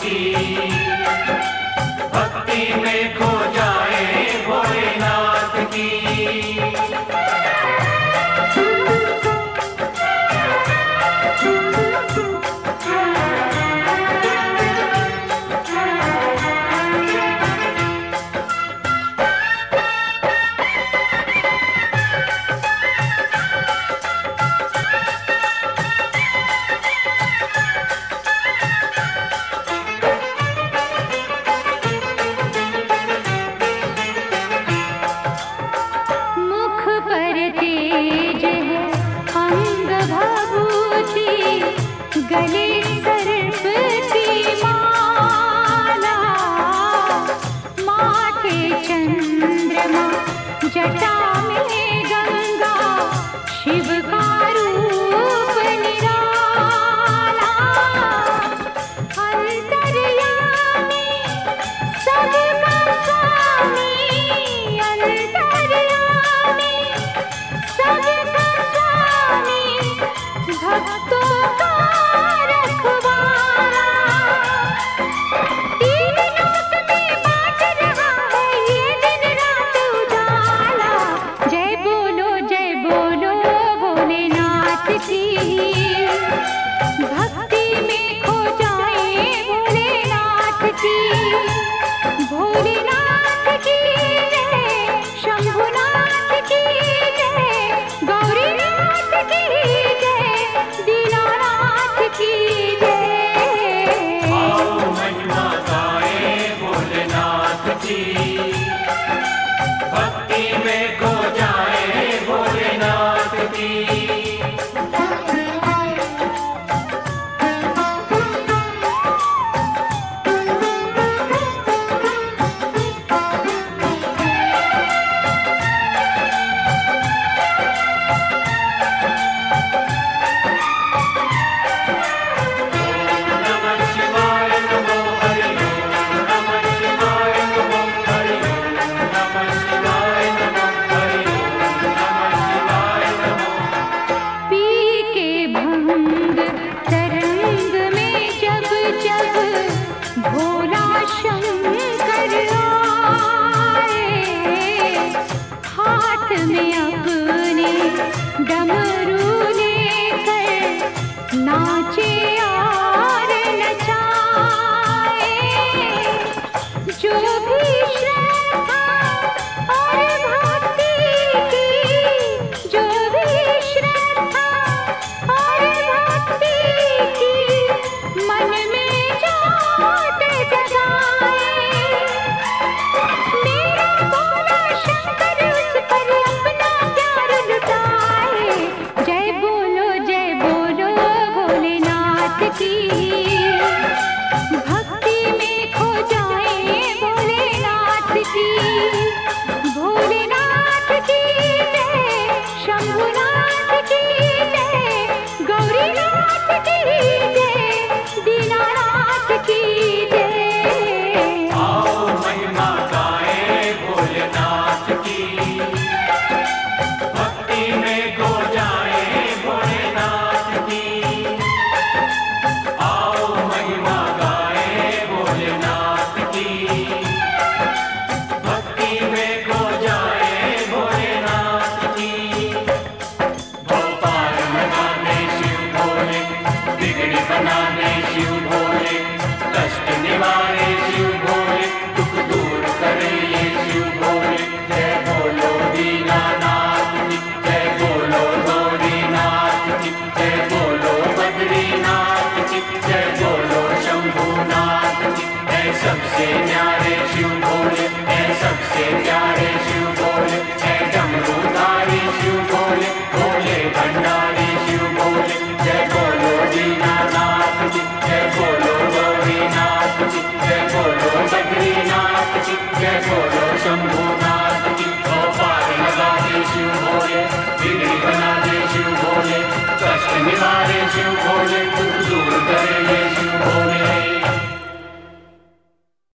की, भक्ति में खो जाए भोलेनाथ की। गले सर्प की माला, माथे चंद्रमा, जटा में गंगा, शिव का रूप निराला। अंतर्यामी सबका स्वामी, अंतर्यामी सबका स्वामी, भक्तों का भोलेनाथ की जय, शंभुनाथ की जय, गौरीनाथ की जय, दीनानाथ की जय। आओ महिमा गाए भोलेनाथ की, भक्ति में खो जाए भोलेनाथ की। भोला शंकर आए, हाथ में अपने डमरू लेकर नाचे और नचाए। जो भी श्रद्धा और भक्ति की, जो भी श्रद्धा और भक्ति की, मन में भक्ति में खो जाए भोलेनाथ की, भोलेनाथ की जय, शंभुनाथ की जय, गौरीनाथ की जय, दीनानाथ की जय। आओ महिमा गाए भोलेनाथ की, भक्ति में खो जाए भोलेनाथ की। बनाने शिव भोले, कष्ट निवारे शिव भोले, दुख दूर करे ये शिव भोले। जय बोलो दीनानाथ की, जय बोलो गौरीनाथ की, जय बोलो बद्रीनाथ की, जय बोलो शंभुनाथ की। है सबसे न्यारे शिव भोले, है सबसे प्यारे शिव भोले, है डमरूधारी शिव भोले, भोले भंडारी शिव भोले। जय बोलो दीनानाथ की, जय बोलो गौरीनाथ की, जय बोलो बद्रीनाथ की, जय बोलो शंभुनाथ की। ओ पार लगा दे शिव भोले, बिगड़ी बना दे शिव भोले, कष्ट निवारे शिव भोले।